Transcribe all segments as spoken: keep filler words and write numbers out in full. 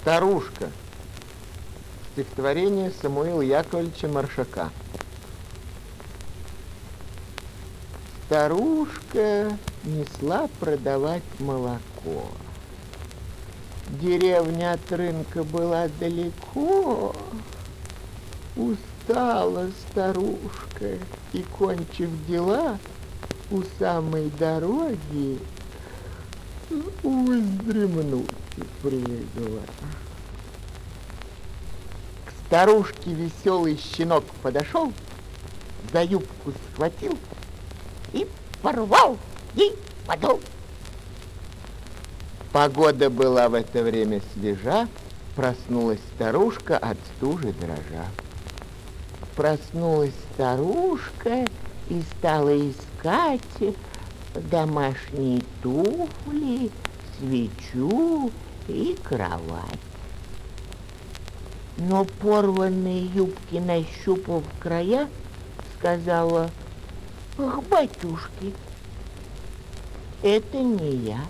Старушка. Стихотворение Самуила Яковлевича Маршака. Старушка несла продавать молоко. Деревня от рынка была далеко. Устала старушка и, кончив дела, у самой дороги вздремнуть прилегла. К старушке веселый щенок подошел, за юбку схватил и порвал ей подол. Погода была в это время свежа, проснулась старушка от стужи дрожа. Проснулась старушка и стала искать домашние туфли, свечу и кровать. Но порванные юбки, нащупав края, сказала: «Ах, батюшки, это не я.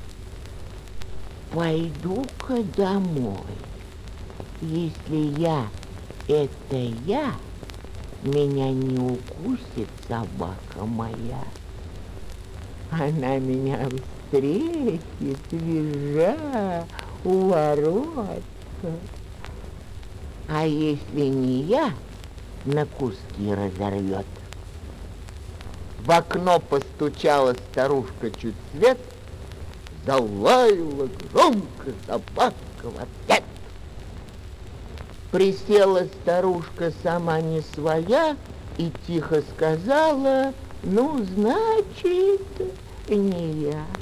Пойду-ка домой. Если я — это я, меня не укусит собака моя. Она меня встретит, визжа у ворот. А если не я, на куски разорвет». В окно постучала старушка чуть свет, залаяла громко собака в ответ. Присела старушка сама не своя и тихо сказала: «Ну, значит, не я».